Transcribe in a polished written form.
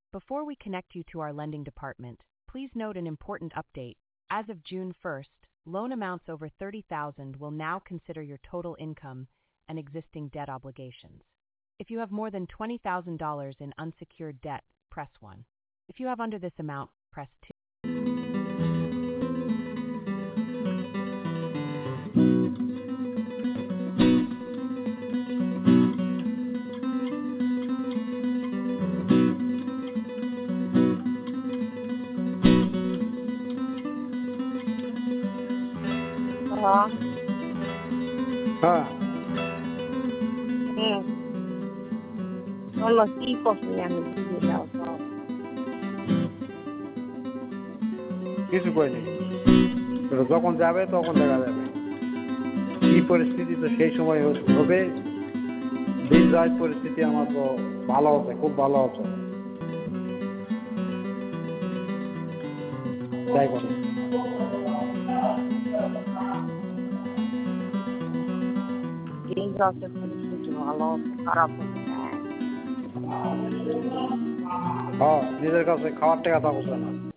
Before we connect you to our lending department, please note an important update. As of June 1st, loan amounts over $30,000 will now consider your total income and existing debt obligations. If you have more than $20,000 in unsecured debt, press 1. If you have under this amount, press 2. হ্যাঁ, হ্যাঁ, হুম। বলো কি করছি আমি দিয়ে দাও সব। কিছু করিনি। তো যখন যাবে তখন দেখা যাবে কি পরিস্থিতি, তো সেই সময় হবে। দিন যায় পরিস্থিতি আমার তো ভালো হচ্ছে, খুব ভালো হচ্ছে। তাই করে দিন যাচ্ছে পরিস্থিতি ভালো হচ্ছে, খারাপ হচ্ছে। নিজের কাছে খাওয়ার টাকা থাকছে না।